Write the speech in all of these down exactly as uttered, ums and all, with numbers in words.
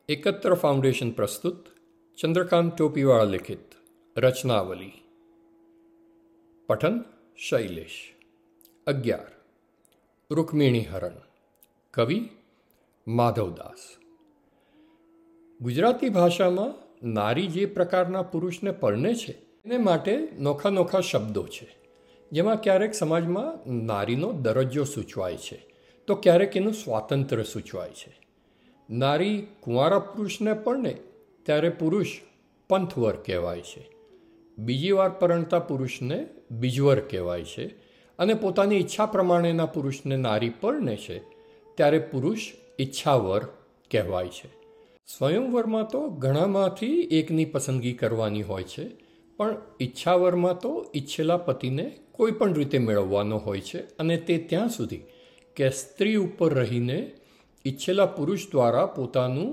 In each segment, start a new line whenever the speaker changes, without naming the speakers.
एकत्र फाउंडेशन प्रस्तुत चंद्रकांत टोपीवाड़ा लिखित रचनावली। पठन शैलेश। अग्यार रुक्मिणी हरण। कवि माधवदास। गुजराती भाषा में नारी जे प्रकारना पुरुष ने परणे छे एने माटे नोखा नोखा शब्दों छे, जेमां क्यारेक समाज में नारीनो दरज्जो सूचवाय छे तो क्यारेक एनुं स्वातंत्र्य सूचवाय छे। नारी कुंवारा पुरुष ने परणे त्यारे पुरुष पंथवर कहेवाय छे, बीजी वार परणता पुरुष ने बीजवर कहेवाय छे अने पोतानी इच्छा प्रमाणेना पुरुष ने नारी परणे छे त्यारे पुरुष इच्छावर कहेवाय छे। स्वयंवरमां तो घणामांथी एकनी पसंदगी करवानी होय छे, पण इच्छावरमां तो इच्छेला पतिने कोई पण रीते मेळववानो होय छे अने ते त्यां सुधी के स्त्री उपर रहीने इच्छेला पुरुष द्वारा पोतानुं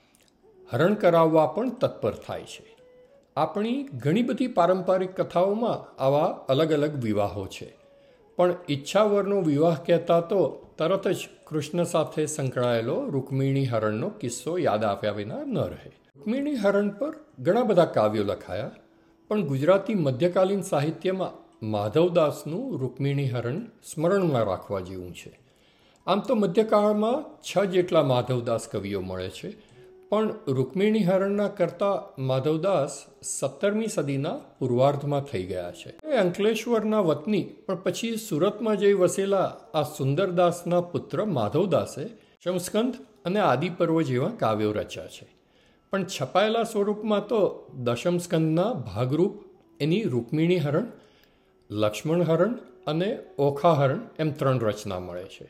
हरण कराववा पण तत्पर थाय छे। आपणी घणी बधी पारंपरिक कथाओमां आवा अलग अलग विवाहो छे, पण इच्छावरनो विवाह कहेता तो तरत ज कृष्ण साथे संकळायेलो रुक्मिणी हरणनो किस्सो याद आव्या विना न रहे। रुक्मिणी हरण पर घणा बधा काव्यो लखाया, पण गुजराती मध्यकालीन साहित्यमां माधवदासनुं रुक्मिणी हरण स्मरणमां राखवा जेवुं छे। आम तो मध्यकाळमां छ जेटला माधवदास कविओ मळे छे, पण रुक्मिणी हरणना करता माधवदास सत्तरमी सदीना पूर्वार्धमां थई गया छे। अंकलेश्वरना वतनी पण पछी सूरतमां जई वसेला आ सुंदरदासना पुत्र माधवदासे शमस्कंद अने आदिपर्व जेवा काव्यो रच्या छे, पण छपाયેલા स्वरूपमां तो दशमस्कंदना भागरूप एनी रुक्मिणी हरण, लक्ष्मण हरण अने ओखा हरण एम त्रण रचना मळे छे।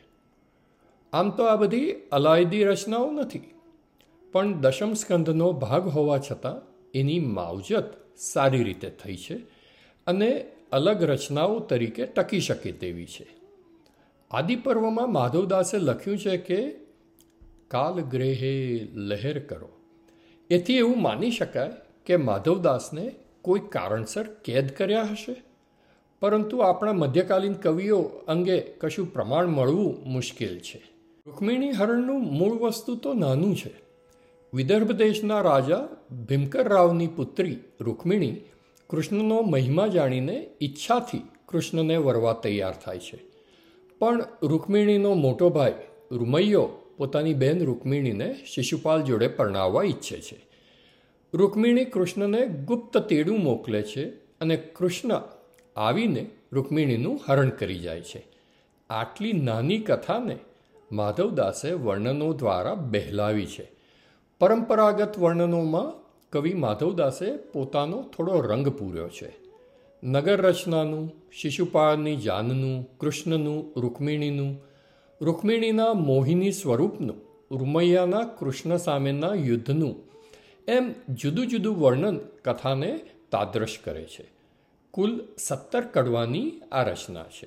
आम तो आ बधी अलायदी रचनाओ नथी, पण दशम स्कंदनो भाग होवा छतां एनी मावजत सारी रीते थई छे अने अलग रचनाओ तरीके टकी शके तेवी छे। आदिपर्वमां माधवदासे लख्युं छे के काल ग्रेहे लહેર करो। एथी एवुं मानी शकाय के माधवदासने कोई कारणसर कैद कर्या हशे, परंतु आपणा मध्यकालीन कविओ अंगे कशुं प्रमाण मळवुं मुश्केल छे। रुक्मिणी हरणનું મૂળ વસ્તુ તો નાનું છે। વિદર્ભ દેશના રાજા ભીમકર રાવની પુત્રી રૂક્મિણી કૃષ્ણનો મહિમા જાણીને ઈચ્છાથી કૃષ્ણને વરવા તૈયાર થાય છે, પણ રૂક્મિણીનો મોટો ભાઈ રૂમૈયો પોતાની બેન રૂક્મિણીને શિશુપાલ જોડે પરણાવવા ઈચ્છે છે। રૂક્મિણી કૃષ્ણને ગુપ્ત તેડું મોકલે છે અને કૃષ્ણ આવીને રૂક્મિણીનું હરણ કરી જાય છે। આટલી નાની કથાને माधवदासे वर्णनों द्वारा बहलावी है। परंपरागत वर्णनों में कवि माधवदासे पोतानो थोड़ो रंग पूर्यो है। नगर रचनानु, शिशुपाळनी जाननु, कृष्णनु, रुक्मिणीनु, रुक्मिणीना मोहिनी स्वरूपनु, रुमैयाना कृष्ण सामेना युद्धनु एम जुदू जुदू वर्णन कथा ने तादृश करे छे। कुल सत्तर कड़वानी आ रचना है।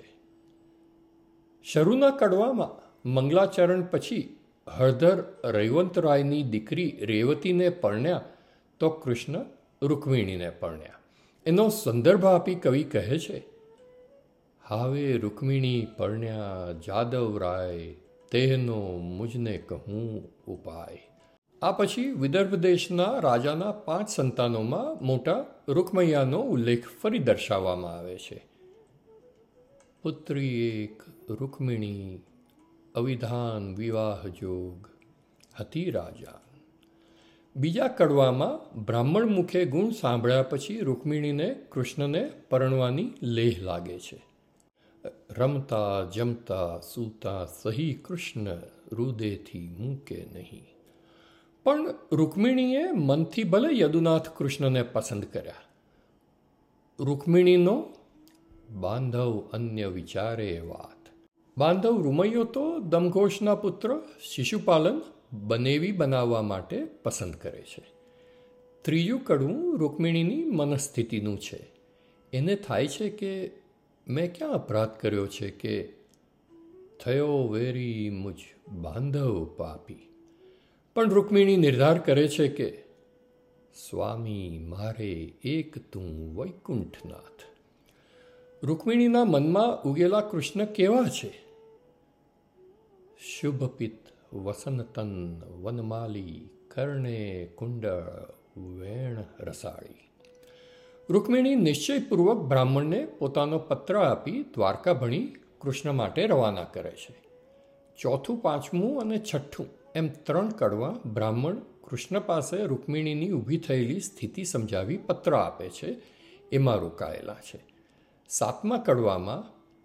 शरूना कड़वामां मंगलाचरण पछी हळधर रैवंतरायनी दीकरी रेवतीने परण्या तो कृष्ण रुक्मिणीने परण्या। एनो संदर्भ आपी कवि कहे छे, हावे रुक्मिणी परण्या जादव राय, तेहनो मुझने कहूं उपाय। आ पछी विदर्भ देशना राजाना पांच संतानोमां मोटा रुक्मैयानो उल्लेख फरी दर्शाववामां आवे छे। पुत्री एक रुक्मिणी अविधान विवाह जोग हती राजा। बीजा कड़वामां ब्राह्मण मुखे गुण सांभळ्या पछी रुक्मिणीने कृष्णने परणवानी लेह लागे छे। रमता जमता सूता सही कृष्ण रुदेथी मूके नहीं। पण रुक्मिणीए मनथी भले यदुनाथ कृष्णने पसंद कर्या। रुक्मिणीनो बांधव अन्य विचारे वात। बांधव रुमैयो तो दमघोषना पुत्र शिशुपालन बनेवी बनाववा माटे पसंद करे छे। त्रीजું કડવું रुक्मिणीनी मनस्थितिનું છે। એને થાય છે કે મેં ક્યાં અપરાધ કર્યો છે કે થયો વેરી મુજ બાંધવ પાપી। પણ रुक्मिणी निर्धार करे છે કે સ્વામી મારે એક તું વૈકુંઠનાથ। रुक्मिणीना મનમાં ઉગેલા કૃષ્ણ કેવા છે? शुभपित वसनतन वनमाली કર્ણે કુંડળ વેણ રસાળી. રૂકમિણી નિશ્ચયપૂર્વક બ્રાહ્મણને પોતાનો પત્ર આપી દ્વારકા ભણી કૃષ્ણ માટે રવાના કરે છે. ચોથું, પાંચમું અને છઠ્ઠું એમ ત્રણ કડવા બ્રાહ્મણ કૃષ્ણ પાસે રૂકમિણીની ઊભી થયેલી સ્થિતિ સમજાવી પત્ર આપે છે, એમાં રોકાયેલા છે. સાતમા કડવામાં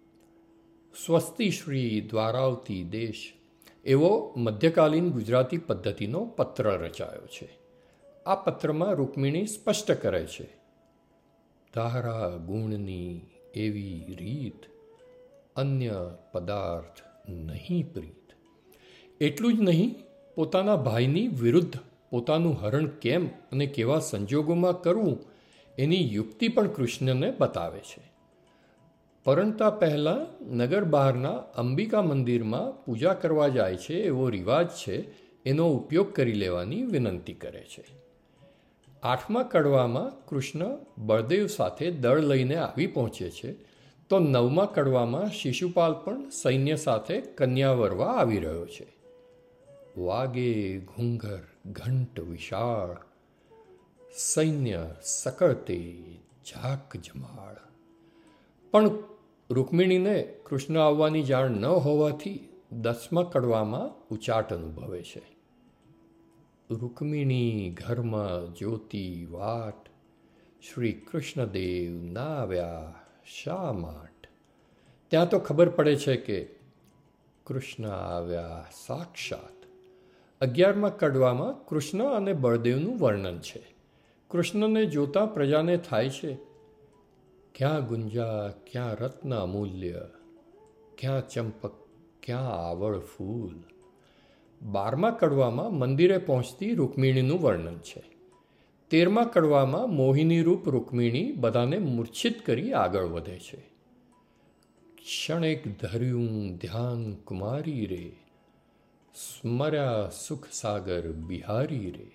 સ્વસ્તિ શ્રી દ્વારાવતી દેશ એવો મધ્યકાલીન ગુજરાતી પદ્ધતિનો પત્ર રચાયો છે. આ પત્રમાં રૂકમિણી સ્પષ્ટ કરે છે, તારા ગુણની એવી રીત અન્ય પદાર્થ નહીં પ્રીત. એટલું જ નહીં, પોતાના ભાઈની વિરુદ્ધ પોતાનું હરણ કેમ અને કેવા સંજોગોમાં કરવું એની યુક્તિ પણ કૃષ્ણને બતાવે છે. પરણતા પહેલાં નગર બહારના અંબિકા મંદિરમાં પૂજા કરવા જાય છે એવો રિવાજ છે, એનો ઉપયોગ કરી લેવાની વિનંતી કરે છે. આઠમા કડવામાં કૃષ્ણ બળદેવ સાથે દળ લઈને આવી પહોંચે છે, તો નવમા કડવામાં શિશુપાલ પણ સૈન્ય સાથે કન્યા વરવા આવી રહ્યો છે. વાગે ઘૂંઘર ઘંટ વિશાળ, સૈન્ય સકળતે ઝાક જમાળ. પણ રૂકમિણીને કૃષ્ણ આવવાની જાણ ન હોવાથી દસમા કડવામાં ઉચાટ અનુભવે છે. રૂકમિણી ઘરમાં જ્યોતિ વાટ, શ્રી કૃષ્ણદેવ ના આવ્યા શા માટ. ત્યાં તો ખબર પડે છે કે કૃષ્ણ આવ્યા સાક્ષાત. અગિયારમાં કડવામાં કૃષ્ણ અને બળદેવનું વર્ણન છે. કૃષ્ણને જોતા પ્રજાને થાય છે, ક્યાં ગુંજા ક્યાં રત્ન અમૂલ્ય, ક્યાં ચંપક ક્યાં આવળ ફૂલ. બારમા કડવામાં મંદિરે પહોંચતી રૂકમિણીનું વર્ણન છે. તેરમા કડવામાં મોહિની રૂપ રૂકમિણી બધાને મૂર્છિત કરી આગળ વધે છે. ક્ષણેક ધર્યું ધ્યાન કુમારી રે, સ્મર્યા સુખ સાગર બિહારી રે.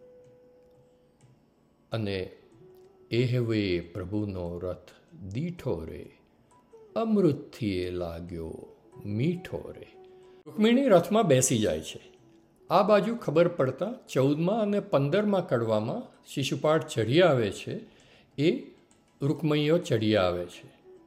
અને એહવે પ્રભુનો રથ દીઠો રે, અમૃતથી એ લાગ્યો મીઠો રે. રૂકમિણી રથમાં બેસી જાય છે. આ બાજુ ખબર પડતા ચૌદમા અને પંદરમા કડવામાં શિશુપાળ ચઢી આવે છે, એ રૂકમૈયો ચઢી આવે છે.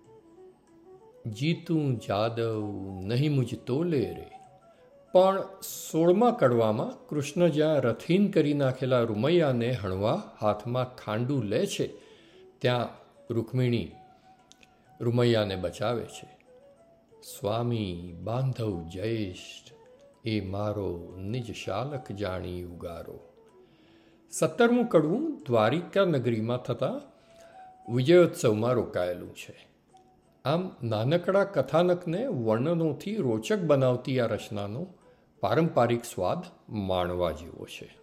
જીતું જાદવ નહીં મુજ તોલે રે. પણ સોળમા કડવામાં કૃષ્ણ જ્યાં રથહીન કરી નાખેલા રૂમૈયાને હણવા હાથમાં ખાંડું લે છે, ત્યાં રૂકમિણી રૂમૈયાને બચાવે છે. સ્વામી બાંધવ જયેષ્ઠ, એ મારો નિજ શાલક જાણી ઉગારો. સત્તરમું કડવું દ્વારિકા નગરીમાં થતા વિજયોત્સવમાં રોકાયેલું છે. આમ નાનકડા કથાનકને વર્ણનોથી રોચક બનાવતી આ રચનાનો પારંપારિક સ્વાદ માણવા જેવો છે.